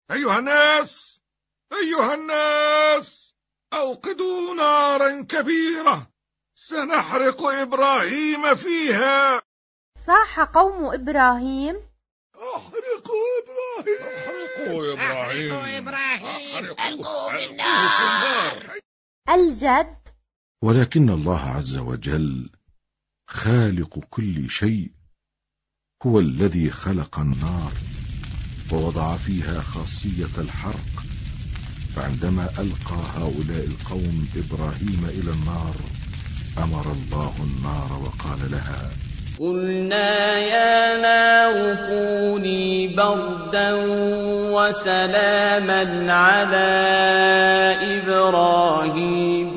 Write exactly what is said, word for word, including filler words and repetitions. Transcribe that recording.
أيها الناس أيها الناس أوقدوا نارا كبيرة سنحرق إبراهيم فيها. صاح قوم إبراهيم: احرقوا إبراهيم احرقوا إبراهيم احرقوا إبراهيم ألقوه في بالنار. الجد: ولكن الله عز وجل خالق كل شيء هو الذي خلق النار ووضع فيها خاصية الحرق، فعندما ألقى هؤلاء القوم إبراهيم إلى النار أمر الله النار وقال لها: قلنا يا نار كوني بردا وسلاما على إبراهيم